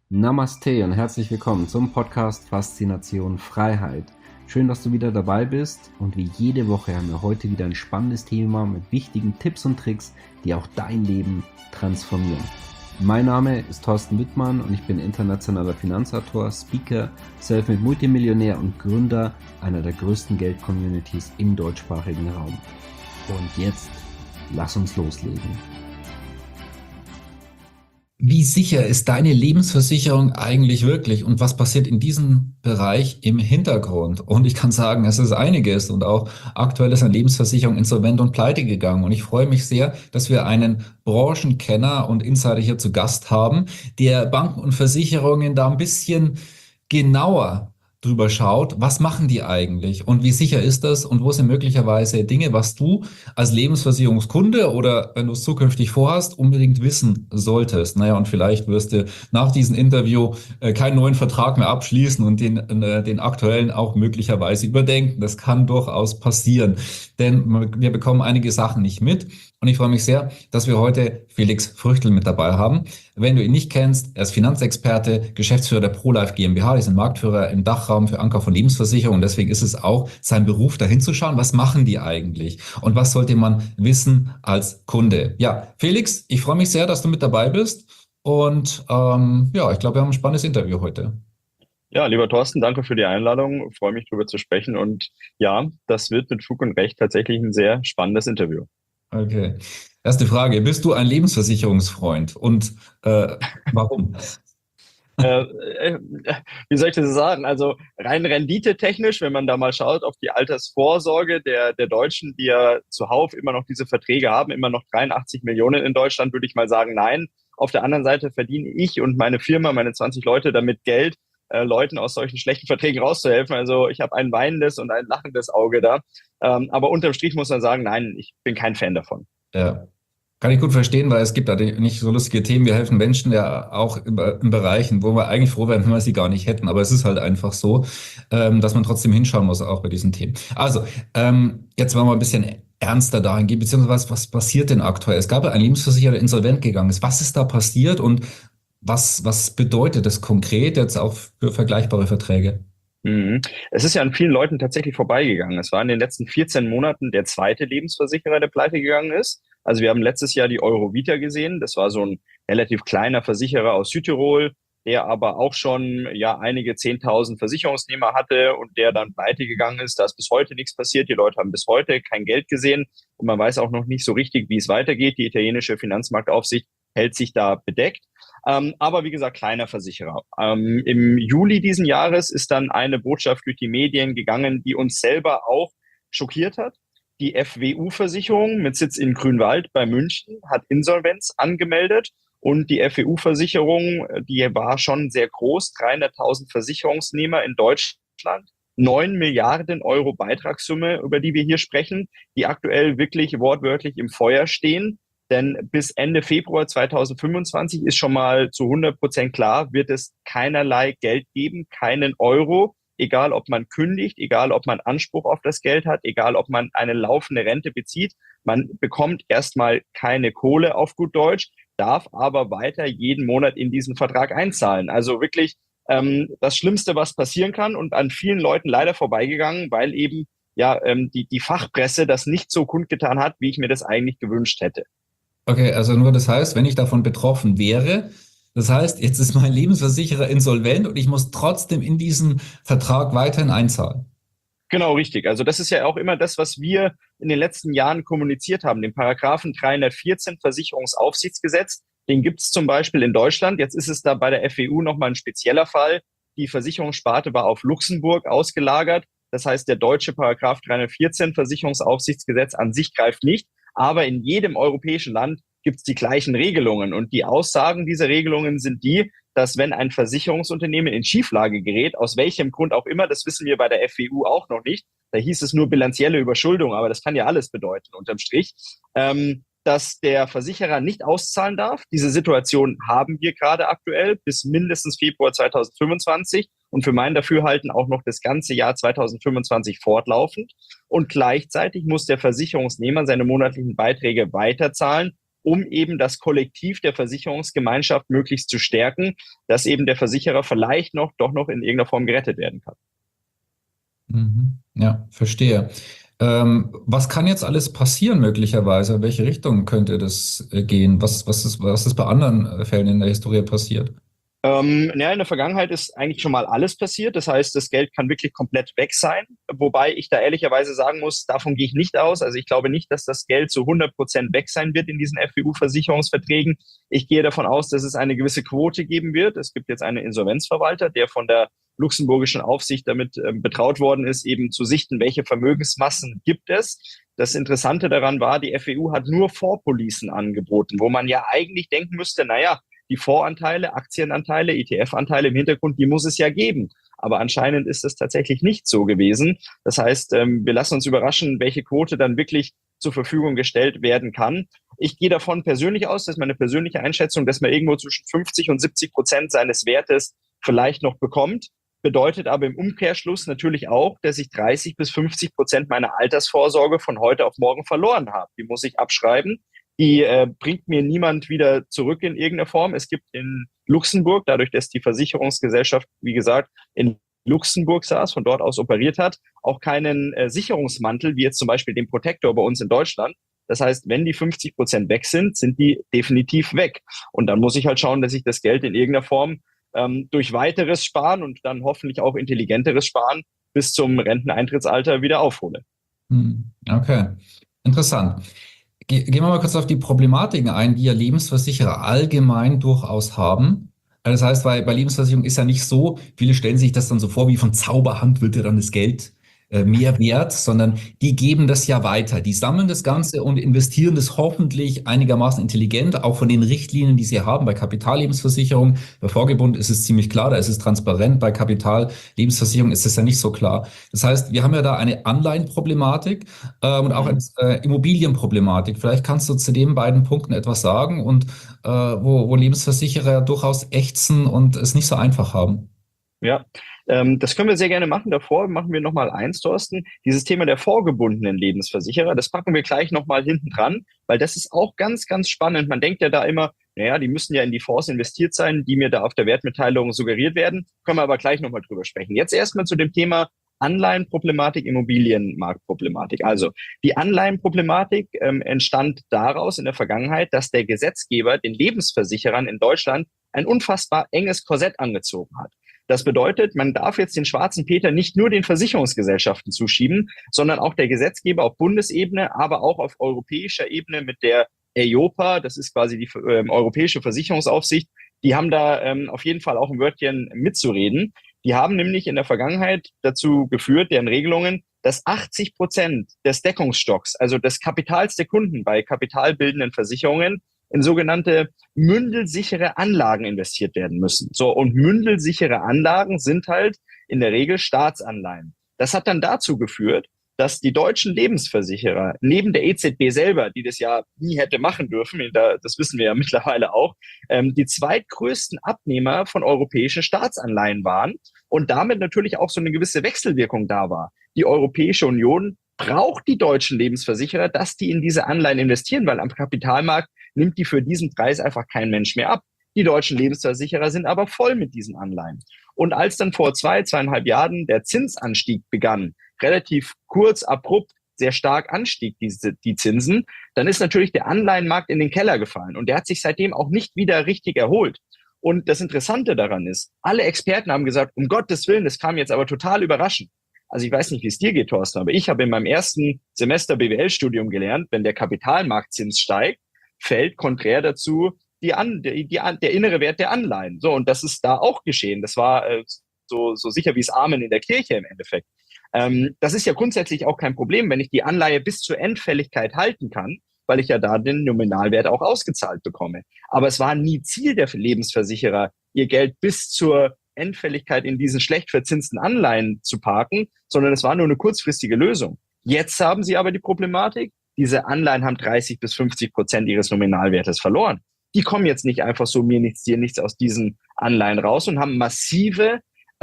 Namaste und herzlich willkommen zum Podcast Faszination Freiheit. Schön, dass du wieder dabei bist und wie jede Woche haben wir heute wieder ein spannendes Thema mit wichtigen Tipps und Tricks, die auch dein Leben transformieren. Mein Name ist Thorsten Wittmann und ich bin internationaler Finanzautor, Speaker, Selfmade Multimillionär und Gründer einer der größten Geld-Communities im deutschsprachigen Raum. Und jetzt, lass uns loslegen. Wie sicher ist deine Lebensversicherung eigentlich wirklich und was passiert in diesem Bereich im Hintergrund? Und ich kann sagen, es ist einiges und auch aktuell ist eine Lebensversicherung insolvent und pleite gegangen. Und ich freue mich sehr, dass wir einen Branchenkenner und Insider hier zu Gast haben, der Banken und Versicherungen da ein bisschen genauer drüber schaut, was machen die eigentlich und wie sicher ist das und wo sind möglicherweise Dinge, was du als Lebensversicherungskunde oder wenn du es zukünftig vorhast, unbedingt wissen solltest. Naja, und vielleicht wirst du nach diesem Interview keinen neuen Vertrag mehr abschließen und den aktuellen auch möglicherweise überdenken. Das kann durchaus passieren, denn wir bekommen einige Sachen nicht mit. Und ich freue mich sehr, dass wir heute Felix Früchtl mit dabei haben. Wenn du ihn nicht kennst, er ist Finanzexperte, Geschäftsführer der ProLife GmbH, die sind Marktführer im Dachraum für Ankauf von Lebensversicherungen. Deswegen ist es auch sein Beruf, dahin zu schauen, was machen die eigentlich und was sollte man wissen als Kunde. Ja, Felix, ich freue mich sehr, dass du mit dabei bist und ja, ich glaube, wir haben ein spannendes Interview heute. Ja, lieber Thorsten, danke für die Einladung. Ich freue mich, darüber zu sprechen. Und ja, das wird mit Fug und Recht tatsächlich ein sehr spannendes Interview. Okay. Erste Frage, bist du ein Lebensversicherungsfreund und warum? Äh, äh, Wie soll ich das sagen? Also rein renditetechnisch, wenn man da mal schaut auf die Altersvorsorge der Deutschen, die ja zuhauf immer noch diese Verträge haben, immer noch 83 Millionen in Deutschland, würde ich mal sagen, nein. Auf der anderen Seite verdiene ich und meine Firma, meine 20 Leute damit Geld, Leuten aus solchen schlechten Verträgen rauszuhelfen. Also ich habe ein weinendes und ein lachendes Auge da. Aber unterm Strich muss man sagen, nein, ich bin kein Fan davon. Ja. Kann ich gut verstehen, weil es gibt da nicht so lustige Themen. Wir helfen Menschen ja auch in Bereichen, wo wir eigentlich froh wären, wenn wir sie gar nicht hätten. Aber es ist halt einfach so, dass man trotzdem hinschauen muss, auch bei diesen Themen. Also, jetzt wollen wir ein bisschen ernster dahingehend, beziehungsweise was passiert denn aktuell? Es gab ja einen Lebensversicherer, der insolvent gegangen ist. Was ist da passiert und was bedeutet das konkret jetzt auch für vergleichbare Verträge? Mhm. Es ist ja an vielen Leuten tatsächlich vorbeigegangen. Es war in den letzten 14 Monaten der zweite Lebensversicherer, der pleite gegangen ist. Also wir haben letztes Jahr die Eurovita gesehen. Das war so ein relativ kleiner Versicherer aus Südtirol, der aber auch schon ja einige 10.000 Versicherungsnehmer hatte und der dann pleite gegangen ist. Da ist bis heute nichts passiert. Die Leute haben bis heute kein Geld gesehen und man weiß auch noch nicht so richtig, wie es weitergeht. Die italienische Finanzmarktaufsicht hält sich da bedeckt. Aber wie gesagt, kleiner Versicherer. Im Juli diesen Jahres ist dann eine Botschaft durch die Medien gegangen, die uns selber auch schockiert hat. Die FWU-Versicherung mit Sitz in Grünwald bei München hat Insolvenz angemeldet und die FWU-Versicherung, die war schon sehr groß, 300.000 Versicherungsnehmer in Deutschland, 9 Milliarden Euro Beitragssumme, über die wir hier sprechen, die aktuell wirklich wortwörtlich im Feuer stehen. Denn bis Ende Februar 2025 ist schon mal zu 100% klar, wird es keinerlei Geld geben, keinen Euro, egal ob man kündigt, egal ob man Anspruch auf das Geld hat, egal ob man eine laufende Rente bezieht. Man bekommt erstmal keine Kohle auf gut Deutsch, darf aber weiter jeden Monat in diesen Vertrag einzahlen. Also wirklich das Schlimmste, was passieren kann und an vielen Leuten leider vorbeigegangen, weil eben ja die Fachpresse das nicht so kundgetan hat, wie ich mir das eigentlich gewünscht hätte. Okay, also nur das heißt, wenn ich davon betroffen wäre, das heißt, jetzt ist mein Lebensversicherer insolvent und ich muss trotzdem in diesen Vertrag weiterhin einzahlen. Genau, richtig. Also das ist ja auch immer das, was wir in den letzten Jahren kommuniziert haben. Den Paragraphen 314 Versicherungsaufsichtsgesetz, den gibt es zum Beispiel in Deutschland. Jetzt ist es da bei der FWU nochmal ein spezieller Fall. Die Versicherungssparte war auf Luxemburg ausgelagert. Das heißt, der deutsche Paragraph 314 Versicherungsaufsichtsgesetz an sich greift nicht. Aber in jedem europäischen Land gibt es die gleichen Regelungen. Und die Aussagen dieser Regelungen sind die, dass wenn ein Versicherungsunternehmen in Schieflage gerät, aus welchem Grund auch immer, das wissen wir bei der FWU auch noch nicht, da hieß es nur bilanzielle Überschuldung, aber das kann ja alles bedeuten unterm Strich, dass der Versicherer nicht auszahlen darf. Diese Situation haben wir gerade aktuell bis mindestens Februar 2025 und für mein Dafürhalten auch noch das ganze Jahr 2025 fortlaufend. Und gleichzeitig muss der Versicherungsnehmer seine monatlichen Beiträge weiterzahlen, um eben das Kollektiv der Versicherungsgemeinschaft möglichst zu stärken, dass eben der Versicherer vielleicht doch noch in irgendeiner Form gerettet werden kann. Mhm. Ja, verstehe. Was kann jetzt alles passieren möglicherweise? In welche Richtung könnte das gehen? Was ist bei anderen Fällen in der Historie passiert? Ja, in der Vergangenheit ist eigentlich schon mal alles passiert. Das heißt, das Geld kann wirklich komplett weg sein. Wobei ich da ehrlicherweise sagen muss, davon gehe ich nicht aus. Also ich glaube nicht, dass das Geld zu 100% weg sein wird in diesen FWU-Versicherungsverträgen. Ich gehe davon aus, dass es eine gewisse Quote geben wird. Es gibt jetzt einen Insolvenzverwalter, der von der luxemburgischen Aufsicht damit betraut worden ist, eben zu sichten, welche Vermögensmassen gibt es. Das Interessante daran war, die FWU hat nur Vorpolicen angeboten, wo man ja eigentlich denken müsste, naja, die Voranteile, Aktienanteile, ETF-Anteile im Hintergrund, die muss es ja geben. Aber anscheinend ist es tatsächlich nicht so gewesen. Das heißt, wir lassen uns überraschen, welche Quote dann wirklich zur Verfügung gestellt werden kann. Ich gehe davon persönlich aus, das ist meine persönliche Einschätzung, dass man irgendwo zwischen 50 und 70% seines Wertes vielleicht noch bekommt. Bedeutet aber im Umkehrschluss natürlich auch, dass ich 30 bis 50% meiner Altersvorsorge von heute auf morgen verloren habe. Die muss ich abschreiben. Die bringt mir niemand wieder zurück in irgendeiner Form. Es gibt in Luxemburg, dadurch, dass die Versicherungsgesellschaft, wie gesagt, in Luxemburg saß, von dort aus operiert hat, auch keinen Sicherungsmantel, wie jetzt zum Beispiel den Protektor bei uns in Deutschland. Das heißt, wenn die 50% weg sind, sind die definitiv weg. Und dann muss ich halt schauen, dass ich das Geld in irgendeiner Form durch weiteres Sparen und dann hoffentlich auch intelligenteres Sparen bis zum Renteneintrittsalter wieder aufhole. Okay, interessant. Gehen wir mal kurz auf die Problematiken ein, die ja Lebensversicherer allgemein durchaus haben. Also das heißt, bei Lebensversicherung ist ja nicht so, viele stellen sich das dann so vor, wie von Zauberhand wird ja dann das Geld mehr wert, sondern die geben das ja weiter. Die sammeln das Ganze und investieren das hoffentlich einigermaßen intelligent, auch von den Richtlinien, die sie haben. Bei Kapitallebensversicherung, bei Vorgebund ist es ziemlich klar, da ist es transparent. Bei Kapitallebensversicherung ist es ja nicht so klar. Das heißt, wir haben ja da eine Anleihenproblematik und auch eine Immobilienproblematik. Vielleicht kannst du zu den beiden Punkten etwas sagen und wo Lebensversicherer durchaus ächzen und es nicht so einfach haben. Ja, das können wir sehr gerne machen. Davor machen wir nochmal eins, Thorsten. Dieses Thema der vorgebundenen Lebensversicherer, das packen wir gleich nochmal hinten dran, weil das ist auch ganz, ganz spannend. Man denkt ja da immer, naja, die müssen ja in die Fonds investiert sein, die mir da auf der Wertmitteilung suggeriert werden. Können wir aber gleich nochmal drüber sprechen. Jetzt erstmal zu dem Thema Anleihenproblematik, Immobilienmarktproblematik. Also die Anleihenproblematik entstand daraus in der Vergangenheit, dass der Gesetzgeber den Lebensversicherern in Deutschland ein unfassbar enges Korsett angezogen hat. Das bedeutet, man darf jetzt den schwarzen Peter nicht nur den Versicherungsgesellschaften zuschieben, sondern auch der Gesetzgeber auf Bundesebene, aber auch auf europäischer Ebene mit der EIOPA, das ist quasi die Europäische Versicherungsaufsicht, die haben da auf jeden Fall auch ein Wörtchen mitzureden. Die haben nämlich in der Vergangenheit dazu geführt, deren Regelungen, dass 80% des Deckungsstocks, also des Kapitals der Kunden bei kapitalbildenden Versicherungen, in sogenannte mündelsichere Anlagen investiert werden müssen. So, und mündelsichere Anlagen sind halt in der Regel Staatsanleihen. Das hat dann dazu geführt, dass die deutschen Lebensversicherer neben der EZB selber, die das ja nie hätte machen dürfen, das wissen wir ja mittlerweile auch, die zweitgrößten Abnehmer von europäischen Staatsanleihen waren und damit natürlich auch so eine gewisse Wechselwirkung da war. Die Europäische Union braucht die deutschen Lebensversicherer, dass die in diese Anleihen investieren, weil am Kapitalmarkt nimmt die für diesen Preis einfach kein Mensch mehr ab. Die deutschen Lebensversicherer sind aber voll mit diesen Anleihen. Und als dann vor 2,5 Jahren der Zinsanstieg begann, relativ kurz, abrupt, sehr stark anstieg, die Zinsen, dann ist natürlich der Anleihenmarkt in den Keller gefallen. Und der hat sich seitdem auch nicht wieder richtig erholt. Und das Interessante daran ist, alle Experten haben gesagt, um Gottes Willen, das kam jetzt aber total überraschend. Also ich weiß nicht, wie es dir geht, Thorsten, aber ich habe in meinem ersten Semester BWL-Studium gelernt, wenn der Kapitalmarktzins steigt, fällt konträr dazu der innere Wert der Anleihen. So, und das ist da auch geschehen. Das war so sicher wie es Amen in der Kirche im Endeffekt. Das ist ja grundsätzlich auch kein Problem, wenn ich die Anleihe bis zur Endfälligkeit halten kann, weil ich ja da den Nominalwert auch ausgezahlt bekomme. Aber es war nie Ziel der Lebensversicherer, ihr Geld bis zur Endfälligkeit in diesen schlecht verzinsten Anleihen zu parken, sondern es war nur eine kurzfristige Lösung. Jetzt haben sie aber die Problematik, diese Anleihen haben 30 bis 50% ihres Nominalwertes verloren. Die kommen jetzt nicht einfach so mir nichts, dir nichts aus diesen Anleihen raus und haben massive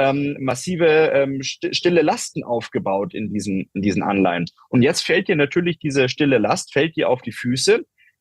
stille Lasten aufgebaut in diesen Anleihen. Und jetzt fällt dir natürlich diese stille Last, fällt dir auf die Füße,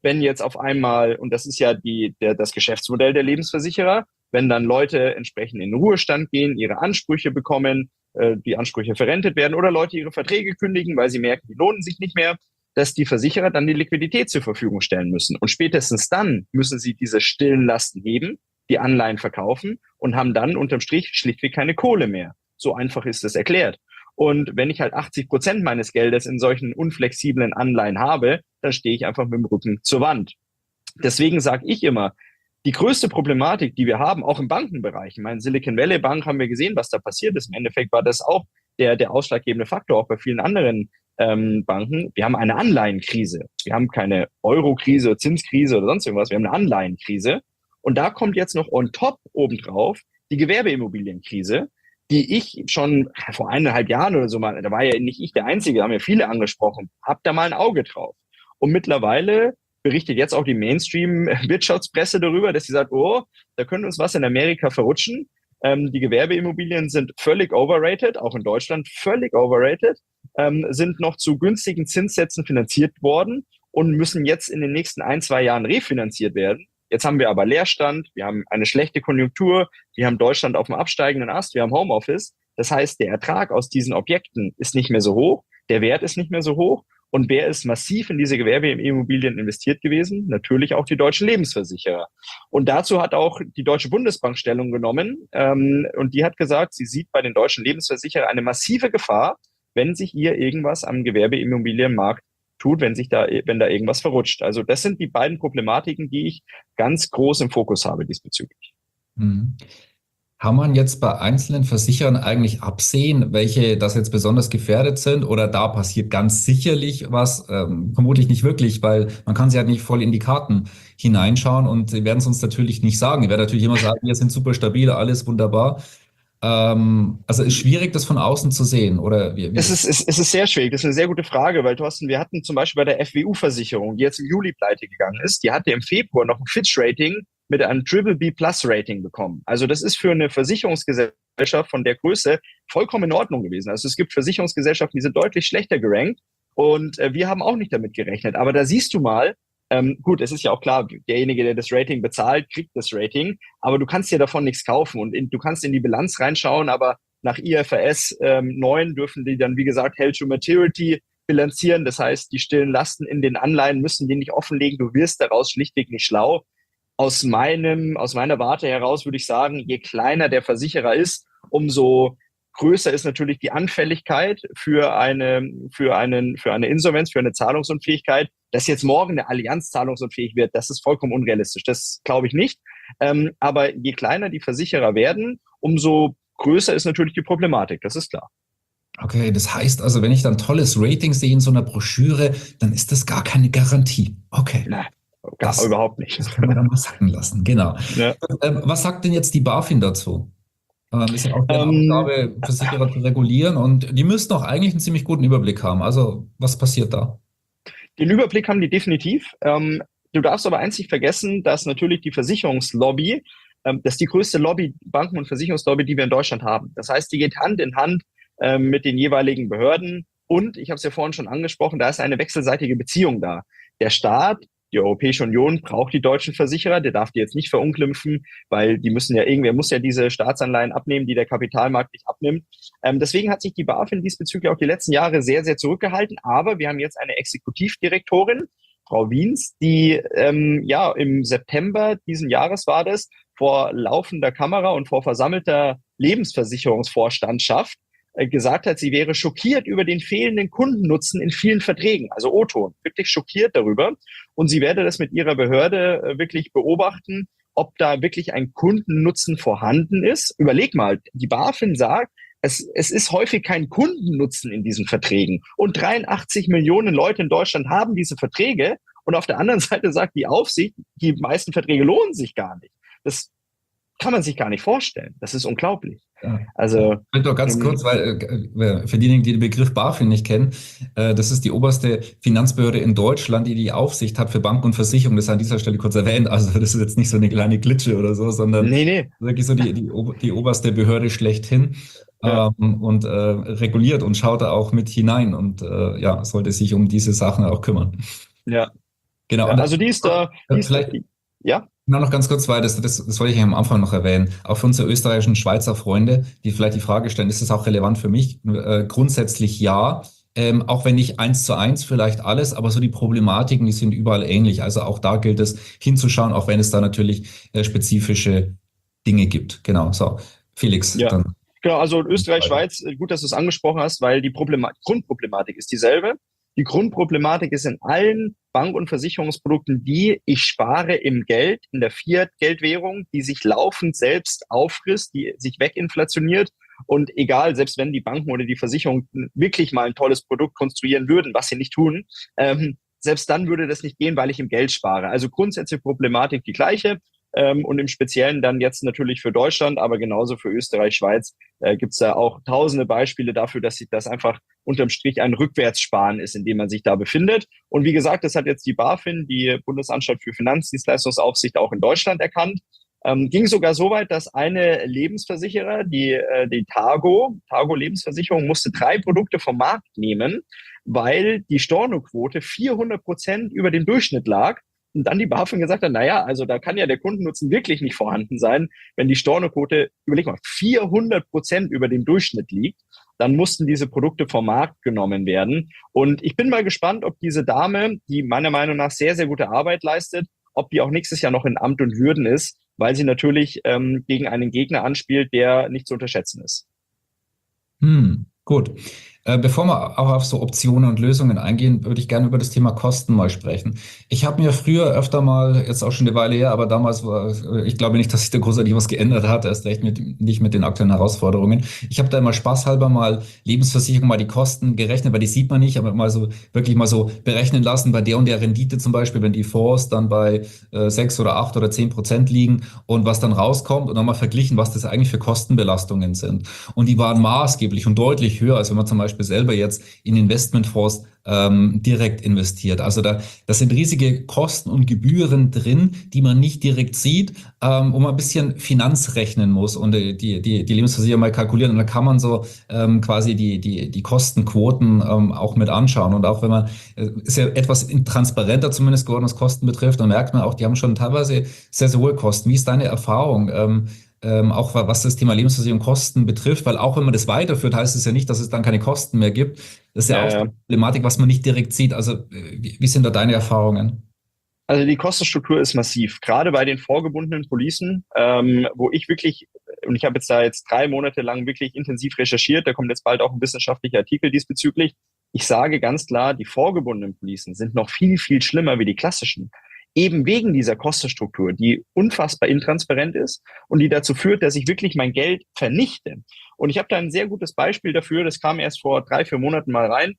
wenn jetzt auf einmal, und das ist ja das Geschäftsmodell der Lebensversicherer, wenn dann Leute entsprechend in den Ruhestand gehen, ihre Ansprüche bekommen, die Ansprüche verrentet werden oder Leute ihre Verträge kündigen, weil sie merken, die lohnen sich nicht mehr, dass die Versicherer dann die Liquidität zur Verfügung stellen müssen. Und spätestens dann müssen sie diese stillen Lasten heben, die Anleihen verkaufen und haben dann unterm Strich schlichtweg keine Kohle mehr. So einfach ist es erklärt. Und wenn ich halt 80% meines Geldes in solchen unflexiblen Anleihen habe, dann stehe ich einfach mit dem Rücken zur Wand. Deswegen sage ich immer, die größte Problematik, die wir haben, auch im Bankenbereich, ich meine, Silicon Valley Bank haben wir gesehen, was da passiert ist. Im Endeffekt war das auch der ausschlaggebende Faktor, auch bei vielen anderen Banken. Wir haben eine Anleihenkrise. Wir haben keine Euro-Krise, Zinskrise oder sonst irgendwas. Wir haben eine Anleihenkrise. Und da kommt jetzt noch on top obendrauf die Gewerbeimmobilienkrise, die ich schon vor 1,5 Jahren oder so mal, da war ja nicht ich der Einzige, haben ja viele angesprochen, hab da mal ein Auge drauf. Und mittlerweile berichtet jetzt auch die Mainstream-Wirtschaftspresse darüber, dass sie sagt, oh, da könnte uns was in Amerika verrutschen. Die Gewerbeimmobilien sind völlig overrated, auch in Deutschland völlig overrated, sind noch zu günstigen Zinssätzen finanziert worden und müssen jetzt in den nächsten 1, 2 Jahren refinanziert werden. Jetzt haben wir aber Leerstand, wir haben eine schlechte Konjunktur, wir haben Deutschland auf dem absteigenden Ast, wir haben Homeoffice. Das heißt, der Ertrag aus diesen Objekten ist nicht mehr so hoch, der Wert ist nicht mehr so hoch. Und wer ist massiv in diese Gewerbeimmobilien investiert gewesen? Natürlich auch die deutschen Lebensversicherer. Und dazu hat auch die Deutsche Bundesbank Stellung genommen. Und die hat gesagt, sie sieht bei den deutschen Lebensversicherern eine massive Gefahr, wenn sich hier irgendwas am Gewerbeimmobilienmarkt tut, wenn da irgendwas verrutscht. Also das sind die beiden Problematiken, die ich ganz groß im Fokus habe diesbezüglich. Mhm. Kann man jetzt bei einzelnen Versicherern eigentlich absehen, welche das jetzt besonders gefährdet sind oder da passiert ganz sicherlich was? Vermutlich nicht wirklich, weil man kann sie halt nicht voll in die Karten hineinschauen und sie werden es uns natürlich nicht sagen. Die werden natürlich immer sagen, wir sind super stabil, alles wunderbar. Also ist schwierig, das von außen zu sehen, oder wie? Es ist sehr schwierig. Das ist eine sehr gute Frage, weil Thorsten, wir hatten zum Beispiel bei der FWU-Versicherung, die jetzt im Juli pleite gegangen ist, die hatte im Februar noch ein Fitch-Rating mit einem BBB-Plus-Rating bekommen. Also das ist für eine Versicherungsgesellschaft von der Größe vollkommen in Ordnung gewesen. Also es gibt Versicherungsgesellschaften, die sind deutlich schlechter gerankt und wir haben auch nicht damit gerechnet. Aber da siehst du mal, gut, es ist ja auch klar, derjenige, der das Rating bezahlt, kriegt das Rating, aber du kannst dir davon nichts kaufen und du kannst in die Bilanz reinschauen, aber nach IFRS 9 dürfen die dann, wie gesagt, Held to Maturity bilanzieren. Das heißt, die stillen Lasten in den Anleihen müssen die nicht offenlegen. Du wirst daraus schlichtweg nicht schlau. Aus meiner Warte heraus würde ich sagen, je kleiner der Versicherer ist, umso größer ist natürlich die Anfälligkeit für eine Insolvenz, für eine Zahlungsunfähigkeit. Dass jetzt morgen eine Allianz zahlungsunfähig wird, das ist vollkommen unrealistisch. Das glaube ich nicht. Aber je kleiner die Versicherer werden, umso größer ist natürlich die Problematik. Das ist klar. Okay, das heißt also, wenn ich dann tolles Rating sehe in so einer Broschüre, dann ist das gar keine Garantie. Okay. Nein, überhaupt nicht. Das können wir dann mal sacken lassen, genau. Ja. Was sagt denn jetzt die BaFin dazu? Ist ja auch deren Aufgabe, Versicherer zu regulieren und die müssten auch eigentlich einen ziemlich guten Überblick haben. Also, was passiert da? Den Überblick haben die definitiv. Du darfst aber eins nicht vergessen, dass natürlich die Versicherungslobby, das ist die größte Lobby, Banken- und Versicherungslobby, die wir in Deutschland haben. Das heißt, die geht Hand in Hand mit den jeweiligen Behörden. Und ich habe es ja vorhin schon angesprochen, da ist eine wechselseitige Beziehung da. Der Staat, die Europäische Union braucht die deutschen Versicherer, der darf die jetzt nicht verunglimpfen, weil die müssen ja, irgendwer muss ja diese Staatsanleihen abnehmen, die der Kapitalmarkt nicht abnimmt. Deswegen hat sich die BaFin diesbezüglich auch die letzten Jahre sehr, sehr zurückgehalten. Aber wir haben jetzt eine Exekutivdirektorin, Frau Wiens, die im September diesen Jahres war das, vor laufender Kamera und vor versammelter Lebensversicherungsvorstandschaft gesagt hat, sie wäre schockiert über den fehlenden Kundennutzen in vielen Verträgen, also O-Ton, wirklich schockiert darüber. Und sie werde das mit ihrer Behörde wirklich beobachten, ob da wirklich ein Kundennutzen vorhanden ist. Überleg mal, die BaFin sagt, es ist häufig kein Kundennutzen in diesen Verträgen. Und 83 Millionen Leute in Deutschland haben diese Verträge. Und auf der anderen Seite sagt die Aufsicht, die meisten Verträge lohnen sich gar nicht. Das kann man sich gar nicht vorstellen. Das ist unglaublich. Ja. Also doch ganz kurz, weil für diejenigen, die den Begriff BaFin nicht kennen, das ist die oberste Finanzbehörde in Deutschland, die die Aufsicht hat für Banken und Versicherungen. Das ist an dieser Stelle kurz erwähnt. Also das ist jetzt nicht so eine kleine Glitsche oder so, sondern wirklich so die oberste Behörde schlechthin. Ja. Und reguliert und schaut da auch mit hinein und sollte sich um diese Sachen auch kümmern. Ja. Genau. Ja, Und also vielleicht ja. noch ganz kurz, weil das wollte ich am Anfang noch erwähnen. Auch für unsere österreichischen Schweizer Freunde, die vielleicht die Frage stellen, ist es auch relevant für mich? Grundsätzlich ja. Auch wenn nicht eins zu eins vielleicht alles, aber so die Problematiken, die sind überall ähnlich. Also auch da gilt es hinzuschauen, auch wenn es da natürlich spezifische Dinge gibt. Genau. So, Felix, Ja, dann. genau, also Österreich, Schweiz, gut, dass du es angesprochen hast, weil die Grundproblematik ist dieselbe. Die Grundproblematik ist in allen Bank- und Versicherungsprodukten die, ich spare im Geld, in der Fiat-Geldwährung, die sich laufend selbst auffrisst, die sich weginflationiert. Und egal, selbst wenn die Banken oder die Versicherungen wirklich mal ein tolles Produkt konstruieren würden, was sie nicht tun, selbst dann würde das nicht gehen, weil ich im Geld spare. Also grundsätzliche Problematik die gleiche. Und im Speziellen dann jetzt natürlich für Deutschland, aber genauso für Österreich, Schweiz gibt es da auch tausende Beispiele dafür, dass sich das einfach unterm Strich ein Rückwärtssparen ist, in dem man sich da befindet. Und wie gesagt, das hat jetzt die BaFin, die Bundesanstalt für Finanzdienstleistungsaufsicht, auch in Deutschland erkannt. Ging sogar so weit, dass eine Lebensversicherer, die Targo Lebensversicherung, musste 3 Produkte vom Markt nehmen, weil die Stornoquote 400% über dem Durchschnitt lag. Und dann die BaFin gesagt hat, naja, also da kann ja der Kundennutzen wirklich nicht vorhanden sein, wenn die Stornoquote, überleg mal, 400% über dem Durchschnitt liegt. Dann mussten diese Produkte vom Markt genommen werden. Und ich bin mal gespannt, ob diese Dame, die meiner Meinung nach sehr, sehr gute Arbeit leistet, ob die auch nächstes Jahr noch in Amt und Würden ist, weil sie natürlich gegen einen Gegner anspielt, der nicht zu unterschätzen ist. Gut. Bevor wir auch auf so Optionen und Lösungen eingehen, würde ich gerne über das Thema Kosten mal sprechen. Ich habe mir früher öfter mal, jetzt auch schon eine Weile her, aber damals war, ich glaube nicht, dass sich da großartig was geändert hat, erst recht nicht mit den aktuellen Herausforderungen. Ich habe da immer spaßhalber mal Lebensversicherung, mal die Kosten gerechnet, weil die sieht man nicht, aber mal so wirklich mal so berechnen lassen, bei der und der Rendite zum Beispiel, wenn die Fonds dann bei 6 oder 8 oder 10% liegen und was dann rauskommt und dann mal verglichen, was das eigentlich für Kostenbelastungen sind. Und die waren maßgeblich und deutlich höher, als wenn man zum Beispiel selber jetzt in Investmentfonds direkt investiert. Also das sind riesige Kosten und Gebühren drin, die man nicht direkt sieht, wo man ein bisschen Finanz rechnen muss und die Lebensversicherung mal kalkulieren. Und da kann man so quasi die Kostenquoten auch mit anschauen. Und auch wenn man, ist ja etwas transparenter zumindest geworden, was Kosten betrifft, dann merkt man auch, die haben schon teilweise sehr, sehr hohe Kosten. Wie ist deine Erfahrung? Auch was das Thema Lebensversicherung Kosten betrifft, weil auch wenn man das weiterführt, heißt es ja nicht, dass es dann keine Kosten mehr gibt. Das ist ja auch Ja, eine Problematik, was man nicht direkt sieht. Also wie sind da deine Erfahrungen? also die Kostenstruktur ist massiv, gerade bei den vorgebundenen Policen, wo ich wirklich, und ich habe jetzt 3 Monate lang wirklich intensiv recherchiert, da kommt jetzt bald auch ein wissenschaftlicher Artikel diesbezüglich. Ich sage ganz klar, die vorgebundenen Policen sind noch viel, viel schlimmer wie die klassischen. Eben wegen dieser Kostenstruktur, die unfassbar intransparent ist und die dazu führt, dass ich wirklich mein Geld vernichte. Und ich habe da ein sehr gutes Beispiel dafür, das kam erst vor 3, 4 Monaten mal rein.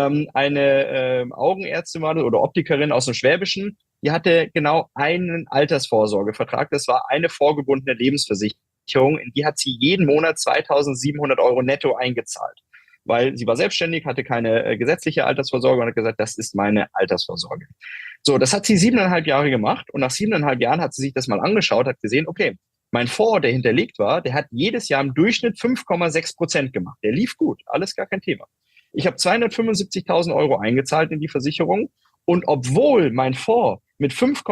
Eine Augenärztin war das, oder Optikerin aus dem Schwäbischen, die hatte genau einen Altersvorsorgevertrag. Das war eine vorgebundene Lebensversicherung. In die hat sie jeden Monat 2.700 € netto eingezahlt. Weil sie war selbstständig, hatte keine gesetzliche Altersvorsorge und hat gesagt, das ist meine Altersvorsorge. So, das hat sie 7,5 Jahre gemacht und nach 7,5 Jahren hat sie sich das mal angeschaut, hat gesehen, okay, mein Fonds, der hinterlegt war, der hat jedes Jahr im Durchschnitt 5,6% gemacht. Der lief gut, alles gar kein Thema. Ich habe 275.000 € eingezahlt in die Versicherung und obwohl mein Fonds mit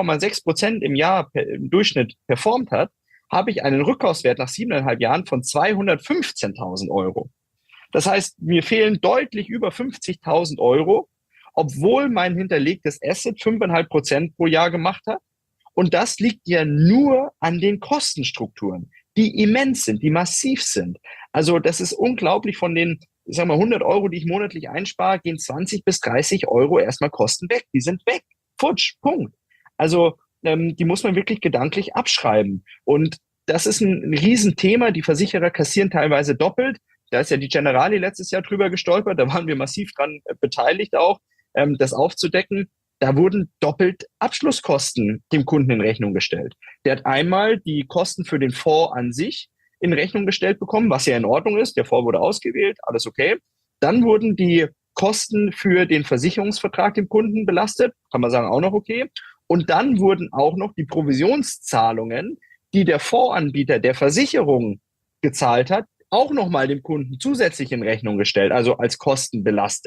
5,6% im Jahr im Durchschnitt performt hat, habe ich einen Rückkaufswert nach 7,5 Jahren von 215.000 €. Das heißt, mir fehlen deutlich über 50.000 €, obwohl mein hinterlegtes Asset 5,5% pro Jahr gemacht hat. Und das liegt ja nur an den Kostenstrukturen, die immens sind, die massiv sind. Also das ist unglaublich, von den, ich sag mal, 100 €, die ich monatlich einspare, gehen 20 bis 30 € erstmal Kosten weg. Die sind weg. Futsch, Punkt. Also die muss man wirklich gedanklich abschreiben. Und das ist ein Riesenthema. Die Versicherer kassieren teilweise doppelt. Da ist ja die Generali letztes Jahr drüber gestolpert. Da waren wir massiv dran beteiligt auch, das aufzudecken. Da wurden doppelt Abschlusskosten dem Kunden in Rechnung gestellt. Der hat einmal die Kosten für den Fonds an sich in Rechnung gestellt bekommen, was ja in Ordnung ist. Der Fonds wurde ausgewählt, alles okay. Dann wurden die Kosten für den Versicherungsvertrag dem Kunden belastet, kann man sagen, auch noch okay. Und dann wurden auch noch die Provisionszahlungen, die der Fondsanbieter der Versicherung gezahlt hat, auch nochmal dem Kunden zusätzlich in Rechnung gestellt, also als Kosten belastet.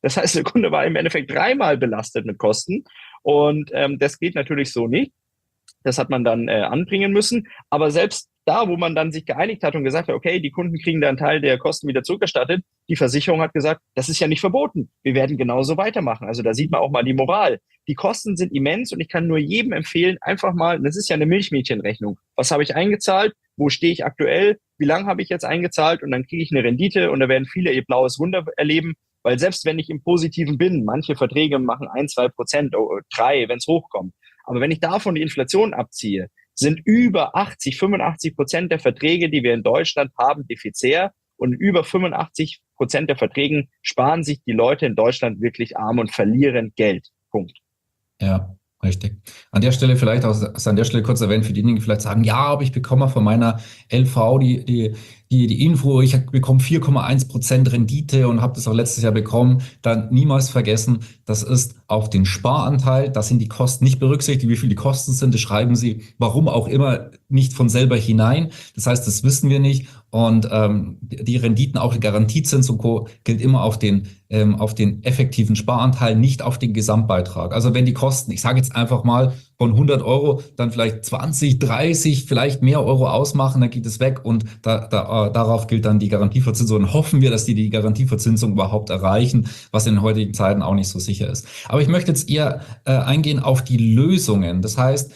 Das heißt, der Kunde war im Endeffekt dreimal belastet mit Kosten. Und das geht natürlich so nicht. Das hat man dann anbringen müssen. Aber selbst da, wo man dann sich geeinigt hat und gesagt hat, okay, die Kunden kriegen da einen Teil der Kosten wieder zurückerstattet, die Versicherung hat gesagt, das ist ja nicht verboten. Wir werden genauso weitermachen. Also da sieht man auch mal die Moral. Die Kosten sind immens und ich kann nur jedem empfehlen, einfach mal, das ist ja eine Milchmädchenrechnung. Was habe ich eingezahlt? Wo stehe ich aktuell? Wie lange habe ich jetzt eingezahlt? Und dann kriege ich eine Rendite und da werden viele ihr blaues Wunder erleben. Weil selbst wenn ich im Positiven bin, manche Verträge machen 1, 2%, 3, wenn es hochkommt. Aber wenn ich davon die Inflation abziehe, sind über 80, 85% der Verträge, die wir in Deutschland haben, defizitär. Und über 85% der Verträgen sparen sich die Leute in Deutschland wirklich arm und verlieren Geld. Punkt. Ja, richtig. An der Stelle vielleicht auch, also an der Stelle kurz erwähnt, für diejenigen, die vielleicht sagen, ja, aber ich bekomme von meiner LV die Info, ich bekomme 4,1% Rendite und habe das auch letztes Jahr bekommen, dann niemals vergessen, das ist auf den Sparanteil, da sind die Kosten nicht berücksichtigt, wie viel die Kosten sind, das schreiben sie, warum auch immer, nicht von selber hinein. Das heißt, das wissen wir nicht. Und die Renditen, auch die Garantiezins und Co. gilt immer auf den effektiven Sparanteil, nicht auf den Gesamtbeitrag. Also wenn die Kosten, ich sage jetzt einfach mal, von 100 Euro dann vielleicht 20, 30, vielleicht mehr Euro ausmachen, dann geht es weg und darauf gilt dann die Garantieverzinsung. Und hoffen wir, dass die Garantieverzinsung überhaupt erreichen, was in den heutigen Zeiten auch nicht so sicher ist. Aber ich möchte jetzt eher eingehen auf die Lösungen. Das heißt,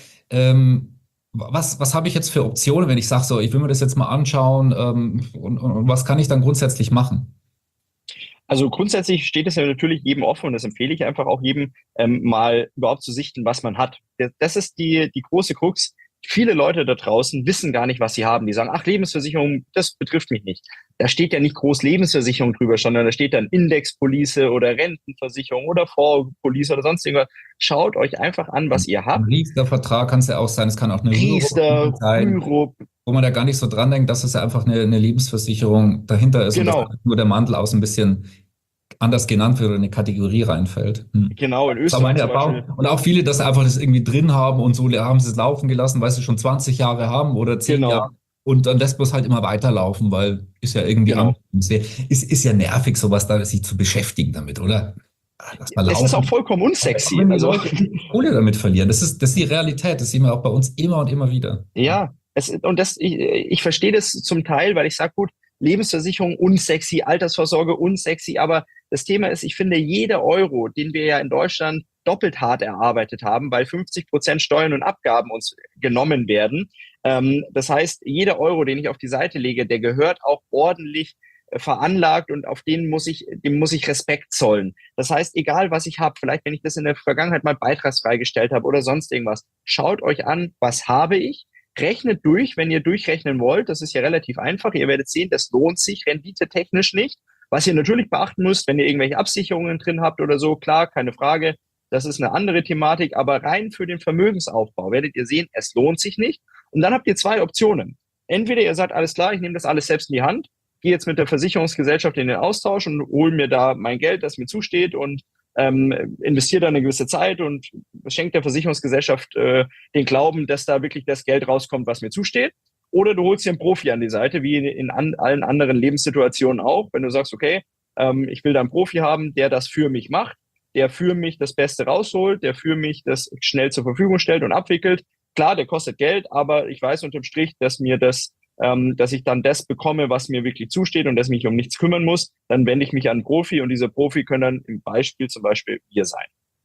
was habe ich jetzt für Optionen, wenn ich sage, so, ich will mir das jetzt mal anschauen und was kann ich dann grundsätzlich machen? Also grundsätzlich steht es ja natürlich jedem offen und das empfehle ich einfach auch jedem, mal überhaupt zu sichten, was man hat. Das ist die große Krux. Viele Leute da draußen wissen gar nicht, was sie haben. Die sagen, ach, Lebensversicherung, das betrifft mich nicht. Da steht ja nicht groß Lebensversicherung drüber, sondern da steht dann Indexpolice oder Rentenversicherung oder Vorpolice oder sonst irgendwas. Schaut euch einfach an, was ihr Ein habt. Riester-Vertrag kann es ja auch sein, es kann auch eine Rürup Riester, sein, Rürup, wo man da gar nicht so dran denkt, dass es ja einfach eine Lebensversicherung dahinter ist und dass genau, nur der Mantel aus ein bisschen anders genannt wird oder in eine Kategorie reinfällt. genau, in Das war Österreich meine zum Erfahrung. Beispiel. Und auch viele, dass sie einfach das irgendwie drin haben und so haben sie es laufen gelassen, weil sie schon 20 Jahre haben oder 10 Jahre. Genau, Und dann lässt man es halt immer weiterlaufen, weil ist ja irgendwie genau. anders. Ist ja nervig, sowas da sich zu beschäftigen damit, oder? Lass mal Es ist auch laufen. vollkommen Auch unsexy. wenn die Also Leute die Kohle damit verlieren. Das ist die Realität. Das sehen wir auch bei uns immer und immer wieder. ja, ich verstehe das zum Teil, weil ich sage, gut, Lebensversicherung unsexy, Altersvorsorge unsexy, aber das Thema ist, ich finde, jeder Euro, den wir ja in Deutschland doppelt hart erarbeitet haben, weil 50% Steuern und Abgaben uns genommen werden. Das heißt, jeder Euro, den ich auf die Seite lege, der gehört auch ordentlich veranlagt und auf dem muss ich Respekt zollen. Das heißt, egal was ich habe, vielleicht wenn ich das in der Vergangenheit mal beitragsfrei gestellt habe oder sonst irgendwas, schaut euch an, was habe ich, rechnet durch, wenn ihr durchrechnen wollt. Das ist ja relativ einfach. Ihr werdet sehen, das lohnt sich renditetechnisch nicht. Was ihr natürlich beachten müsst, wenn ihr irgendwelche Absicherungen drin habt oder so, klar, keine Frage. Das ist eine andere Thematik, aber rein für den Vermögensaufbau werdet ihr sehen, es lohnt sich nicht. Und dann habt ihr zwei Optionen. Entweder ihr sagt, alles klar, ich nehme das alles selbst in die Hand, gehe jetzt mit der Versicherungsgesellschaft in den Austausch und hole mir da mein Geld, das mir zusteht und investiere da eine gewisse Zeit und schenkt der Versicherungsgesellschaft den Glauben, dass da wirklich das Geld rauskommt, was mir zusteht. Oder du holst dir einen Profi an die Seite, wie in allen anderen Lebenssituationen auch. Wenn du sagst, okay, ich will da einen Profi haben, der das für mich macht, der für mich das Beste rausholt, der für mich das schnell zur Verfügung stellt und abwickelt. Klar, der kostet Geld, aber ich weiß unterm Strich, dass ich dann das bekomme, was mir wirklich zusteht und dass ich mich um nichts kümmern muss, dann wende ich mich an einen Profi und dieser Profi können dann im Beispiel zum Beispiel wir sein.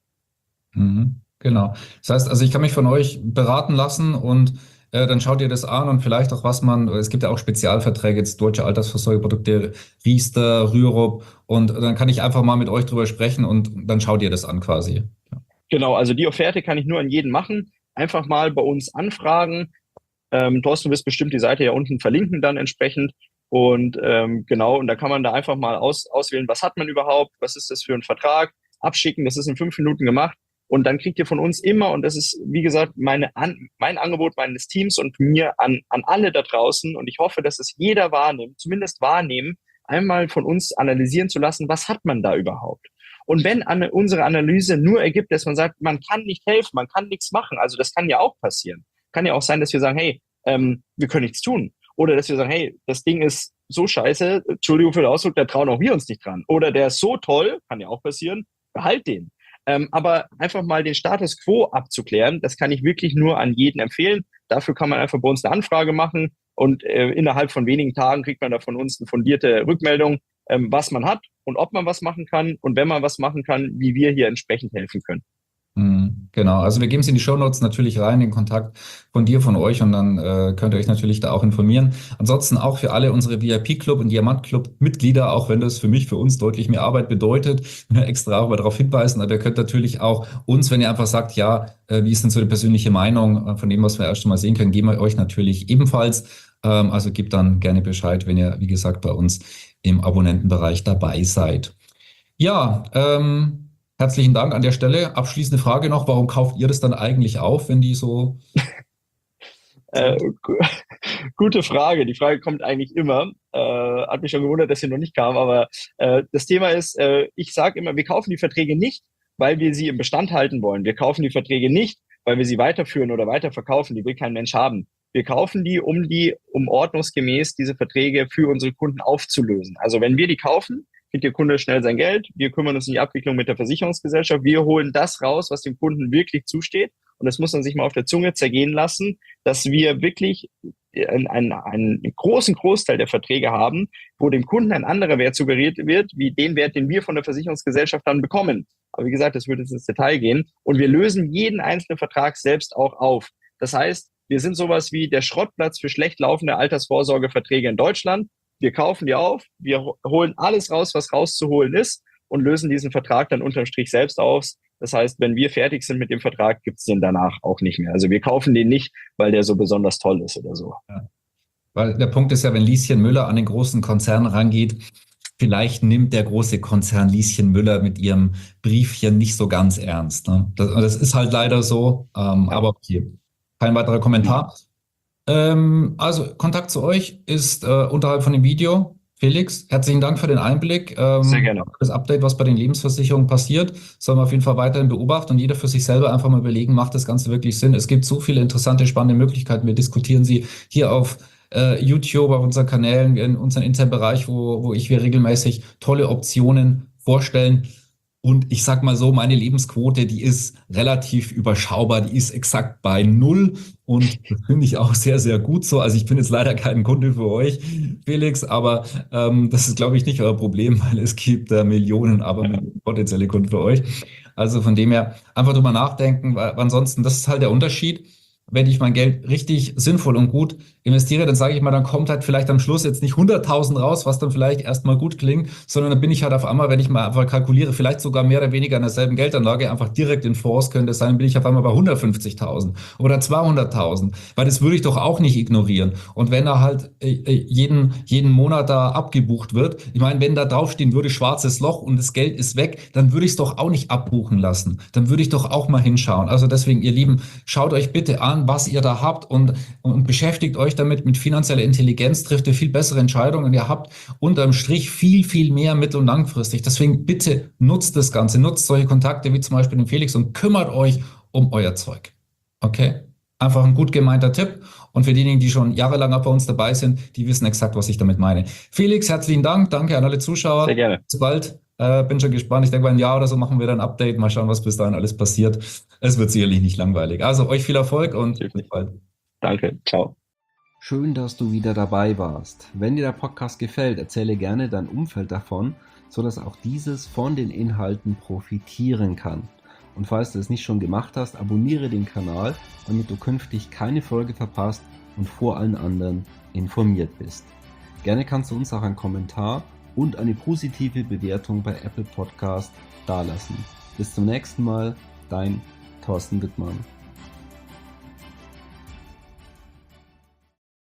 Genau. Das heißt, also ich kann mich von euch beraten lassen und dann schaut ihr das an und vielleicht auch es gibt ja auch Spezialverträge, jetzt deutsche Altersvorsorgeprodukte, Riester, Rürup und dann kann ich einfach mal mit euch drüber sprechen und dann schaut ihr das an quasi. Genau, also die Offerte kann ich nur an jeden machen. Einfach mal bei uns anfragen. Thorsten, du wirst bestimmt die Seite ja unten verlinken dann entsprechend. Und genau, und da kann man da einfach mal auswählen, was hat man überhaupt, was ist das für ein Vertrag, abschicken, das ist in 5 Minuten gemacht. Und dann kriegt ihr von uns immer, und das ist, wie gesagt, mein Angebot meines Teams und mir an alle da draußen, und ich hoffe, dass es jeder wahrnimmt, zumindest wahrnehmen, einmal von uns analysieren zu lassen, was hat man da überhaupt? Und wenn unsere Analyse nur ergibt, dass man sagt, man kann nicht helfen, man kann nichts machen, also das kann ja auch passieren. Kann ja auch sein, dass wir sagen, hey, wir können nichts tun. Oder dass wir sagen, hey, das Ding ist so scheiße, Entschuldigung für den Ausdruck, da trauen auch wir uns nicht dran. Oder der ist so toll, kann ja auch passieren, behalt den. Aber einfach mal den Status quo abzuklären, das kann ich wirklich nur an jeden empfehlen. Dafür kann man einfach bei uns eine Anfrage machen und innerhalb von wenigen Tagen kriegt man da von uns eine fundierte Rückmeldung, was man hat und ob man was machen kann und wenn man was machen kann, wie wir hier entsprechend helfen können. Genau, also wir geben es in die Shownotes natürlich rein, den Kontakt von dir, von euch und dann könnt ihr euch natürlich da auch informieren. Ansonsten auch für alle unsere VIP-Club und Diamant-Club-Mitglieder, auch wenn das für uns deutlich mehr Arbeit bedeutet, extra auch mal darauf hinweisen, aber ihr könnt natürlich auch uns, wenn ihr einfach sagt, ja, wie ist denn so die persönliche Meinung von dem, was wir erst mal sehen können, geben wir euch natürlich ebenfalls. Also gebt dann gerne Bescheid, wenn ihr, wie gesagt, bei uns im Abonnentenbereich dabei seid. Ja, herzlichen Dank an der Stelle. Abschließende Frage noch, warum kauft ihr das dann eigentlich auf, wenn die so... Gute Frage. Die Frage kommt eigentlich immer. Hat mich schon gewundert, dass sie noch nicht kam, aber das Thema ist, ich sage immer, wir kaufen die Verträge nicht, weil wir sie im Bestand halten wollen. Wir kaufen die Verträge nicht, weil wir sie weiterführen oder weiterverkaufen. Die will kein Mensch haben. Wir kaufen um ordnungsgemäß diese Verträge für unsere Kunden aufzulösen. Also wenn wir die kaufen, kriegt der Kunde schnell sein Geld. Wir kümmern uns um die Abwicklung mit der Versicherungsgesellschaft. Wir holen das raus, was dem Kunden wirklich zusteht. Und das muss man sich mal auf der Zunge zergehen lassen, dass wir wirklich einen großen Großteil der Verträge haben, wo dem Kunden ein anderer Wert suggeriert wird, wie den Wert, den wir von der Versicherungsgesellschaft dann bekommen. Aber wie gesagt, das würde jetzt ins Detail gehen. Und wir lösen jeden einzelnen Vertrag selbst auch auf. Das heißt, wir sind sowas wie der Schrottplatz für schlecht laufende Altersvorsorgeverträge in Deutschland. Wir kaufen die auf, wir holen alles raus, was rauszuholen ist und lösen diesen Vertrag dann unterm Strich selbst aus. Das heißt, wenn wir fertig sind mit dem Vertrag, gibt es den danach auch nicht mehr. Also wir kaufen den nicht, weil der so besonders toll ist oder so. Ja. Weil der Punkt ist ja, wenn Lieschen Müller an den großen Konzern rangeht, vielleicht nimmt der große Konzern Lieschen Müller mit ihrem Briefchen nicht so ganz ernst. Ne? Das ist halt leider so, aber okay. Kein weiterer Kommentar. Also Kontakt zu euch ist unterhalb von dem Video. Felix, herzlichen Dank für den Einblick. Sehr gerne. Das Update, was bei den Lebensversicherungen passiert, soll man auf jeden Fall weiterhin beobachten und jeder für sich selber einfach mal überlegen, macht das Ganze wirklich Sinn? Es gibt so viele interessante, spannende Möglichkeiten. Wir diskutieren sie hier auf YouTube, auf unseren Kanälen, in unserem internen Bereich, wo wir regelmäßig tolle Optionen vorstellen. Und ich sag mal so, meine Lebensquote, die ist relativ überschaubar, die ist exakt bei 0 und das finde ich auch sehr, sehr gut so. Also ich bin jetzt leider kein Kunde für euch, Felix, aber das ist, glaube ich, nicht euer Problem, weil es gibt Millionen potenzielle Kunden für euch. Also von dem her einfach drüber nachdenken, weil ansonsten, das ist halt der Unterschied. Wenn ich mein Geld richtig sinnvoll und gut investiere, dann sage ich mal, dann kommt halt vielleicht am Schluss jetzt nicht 100.000 raus, was dann vielleicht erstmal gut klingt, sondern dann bin ich halt auf einmal, wenn ich mal einfach kalkuliere, vielleicht sogar mehr oder weniger an derselben Geldanlage, einfach direkt in Fonds könnte es sein, bin ich auf einmal bei 150.000 oder 200.000, weil das würde ich doch auch nicht ignorieren. Und wenn da halt jeden Monat da abgebucht wird, ich meine, wenn da draufstehen würde, schwarzes Loch und das Geld ist weg, dann würde ich es doch auch nicht abbuchen lassen. Dann würde ich doch auch mal hinschauen. Also deswegen, ihr Lieben, schaut euch bitte an, was ihr da habt und beschäftigt euch damit mit finanzieller Intelligenz, trifft ihr viel bessere Entscheidungen und ihr habt unterm Strich viel, viel mehr mittel- und langfristig. Deswegen bitte nutzt das Ganze, nutzt solche Kontakte wie zum Beispiel den Felix und kümmert euch um euer Zeug. Okay? Einfach ein gut gemeinter Tipp und für diejenigen, die schon jahrelang bei uns dabei sind, die wissen exakt, was ich damit meine. Felix, herzlichen Dank, danke an alle Zuschauer. Sehr gerne. Bis bald. Bin schon gespannt. Ich denke, bei einem Jahr oder so machen wir dann ein Update. Mal schauen, was bis dahin alles passiert. Es wird sicherlich nicht langweilig. Also euch viel Erfolg und bis bald. Danke. Ciao. Schön, dass du wieder dabei warst. Wenn dir der Podcast gefällt, erzähle gerne dein Umfeld davon, sodass auch dieses von den Inhalten profitieren kann. Und falls du es nicht schon gemacht hast, abonniere den Kanal, damit du künftig keine Folge verpasst und vor allen anderen informiert bist. Gerne kannst du uns auch einen Kommentar und eine positive Bewertung bei Apple Podcast dalassen. Bis zum nächsten Mal, dein Thorsten Wittmann.